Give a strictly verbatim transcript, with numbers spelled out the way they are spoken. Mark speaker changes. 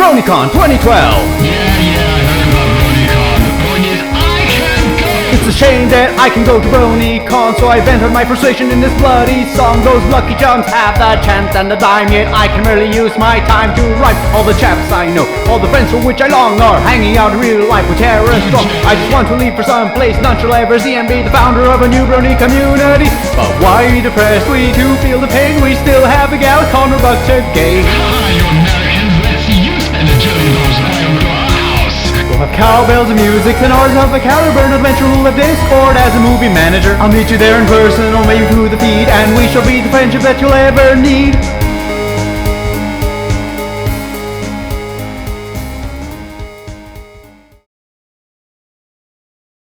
Speaker 1: BronyCon twenty twelve.
Speaker 2: Yeah, yeah, I heard about BronyCon. The point is, I can't go!
Speaker 1: It's a shame that I can go to BronyCon, so I vented my frustration in this bloody song. Those lucky charms have the chance and the dime, yet I can rarely use my time to write. All the chaps I know, all the friends for which I long are hanging out in real life with terrorists strong. I just want to leave for some place none shall ever see and be the founder of a new Brony community. But why depressed? We too feel the pain. We still have a gal corner buck to gain.
Speaker 2: Ah, you Americans, let's see you spend a chilling those night over to our house.
Speaker 1: We'll have cowbells and music and hours of a caliburn adventure. We'll have Discord as a movie manager. I'll meet you there in person or maybe through the feed, and we shall be the friendship that you'll ever need.